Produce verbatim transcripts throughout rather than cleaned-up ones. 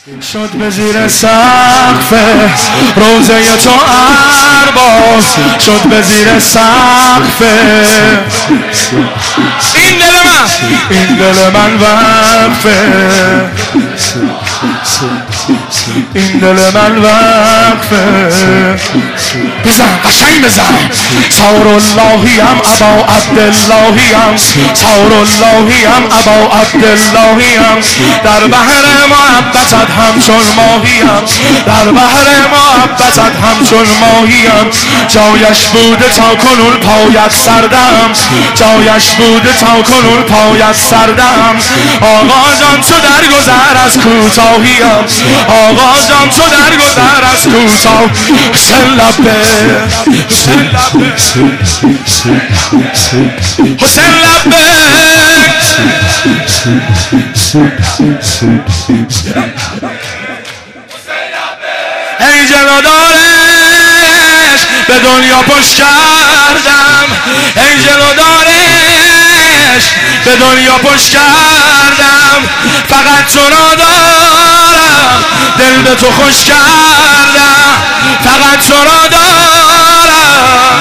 شد به زیر سقف روزه تو ارباز، شد به زیر سقف این دل من، این دل من وقفه، این دل من وقفه. بزن قشنگ بزن. ثور اللهیم ابا عبداللهیم، ثور اللهیم ابا عبداللهیم، در بحر محبتت همچون ماهیم، در بحر محبتت همچون ماهیم. جایش بوده تا کنون پایت سردم، جایش بوده تا کنون پایت سردم. آقا جان تو در گذر از کوتاهیم، آقا جان تو در گذر از کوتاه. حسین لبه، حسین لبه، حسین لبه. ای جلودارش به دنیا پشت کردم، ای جلودارش به دنیا پشت کردم. فقط تو را دارم، دل به تو خوش کردم. فقط تو را دارم،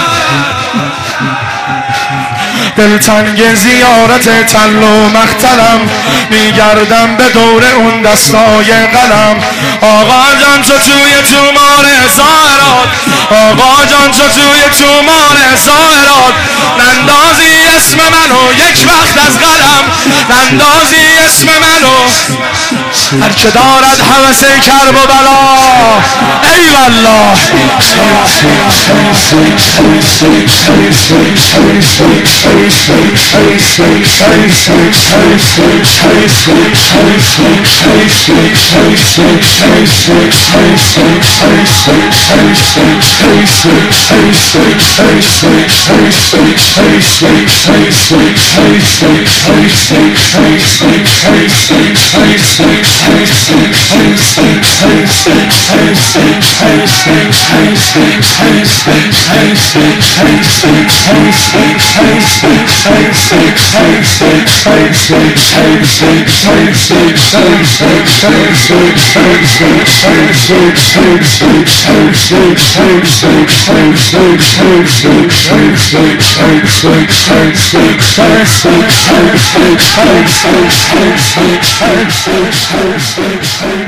دلتنگ زیارت تل و مختلم، میگردم به دور اون دستای قلم. آقا جان تو توی تومار زائرات، آقا جان تو توی تومار زائرات. نندازی اسم منو یک وقت از قلم، نندازی اسم منو. هر که دارد هوس کرب و بلا، ای والله. Hey,